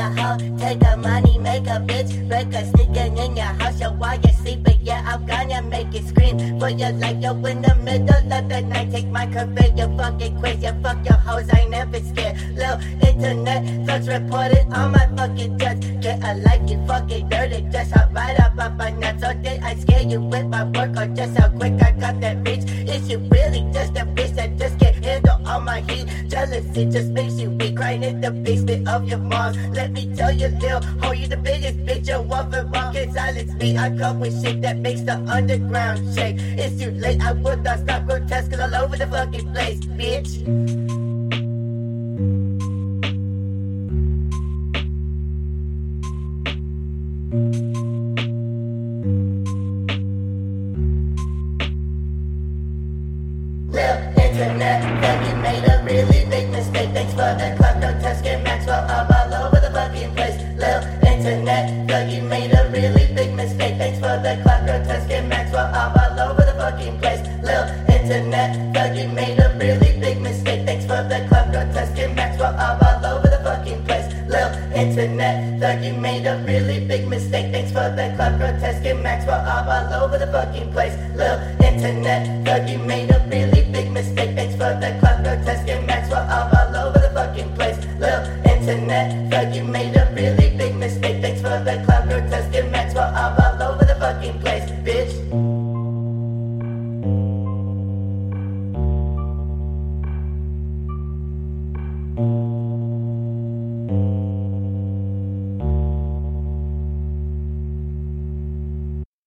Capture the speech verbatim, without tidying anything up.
a hoe, take the money, make a bitch, break a sneaking in your house, yo, while you're sleeping, yeah, I'm gonna make it scream for your life, yo, in the middle of the night, take my career, you fucking crazy, you fuck your hoes, I ain't never scared, little internet, thugs reported on my fucking judge, get a life, you fucking dirty, just hop right up up my nuts, or did I scare you with my work, or just how quick I got that reach, is you really just a bitch that just can't handle all my heat, jealousy just makes you weak, crying in the basement of your mom, let me tell you, lil, oh, you the biggest bitch, you want for wrong, can't silence me, I come with shit that makes the underground shake, it's too late, I will not stop grotesque, cause all over the fucking place, bitch. Internet, that you made a really big mistake. Thanks for the clock, grotesque and Maxwell up all over the fucking place. Lil internet, that you made a really big mistake. Thanks for the clock, grotesque and Maxwell up all over the fucking place. Lil internet, that you made a really big mistake. Thanks for the clock, grotesque and Maxwell up all over the fucking place. Lil internet, that you made a really big mistake. Thanks for the clock, grotesque and Maxwell up all over the fucking place. Lil internet, that you made a really big mistake. Thanks for the clock, grotesque and Maxwell up all over the fucking place. Lil internet, that you made a really big mistake. Thanks for the clock, grotesque